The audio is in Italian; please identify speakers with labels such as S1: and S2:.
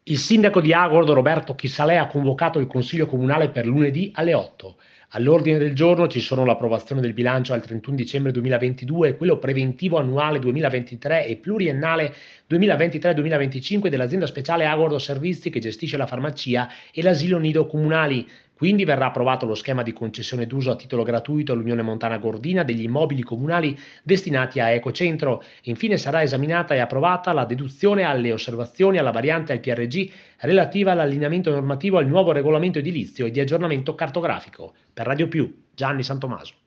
S1: Il sindaco di Agordo, Roberto Chisalè, ha convocato il Consiglio Comunale per lunedì alle 8. All'ordine del giorno ci sono l'approvazione del bilancio al 31 dicembre 2022, quello preventivo annuale 2023 e pluriennale 2023-2025 dell'azienda speciale Agordo Servizi che gestisce la farmacia e l'asilo nido comunali. Quindi verrà approvato lo schema di concessione d'uso a titolo gratuito all'Unione Montana Gordina degli immobili comunali destinati a Ecocentro. Infine sarà esaminata e approvata la deduzione alle osservazioni alla variante al PRG relativa all'allineamento normativo al nuovo regolamento edilizio e di aggiornamento cartografico. Per Radio Più, Gianni Santomaso.